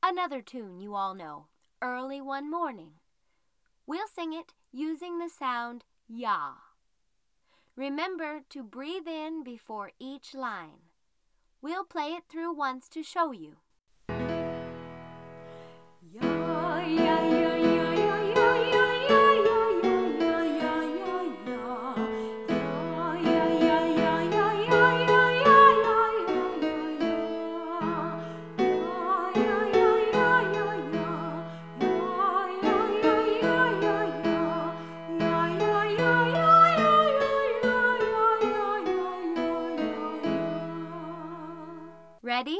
another tune you all know, Early One Morning. We'll sing it using the sound ya. Remember to breathe in before each line. We'll play it through once to show you. Ya, ya, ya, ya, ya, ya, ya, ya, ya, ya, ya, ya, ya. Ya, ya, ya, ya, ya, ya, ya, ya, ya, ya. Ready?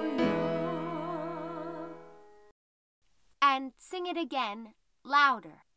And sing it again, louder.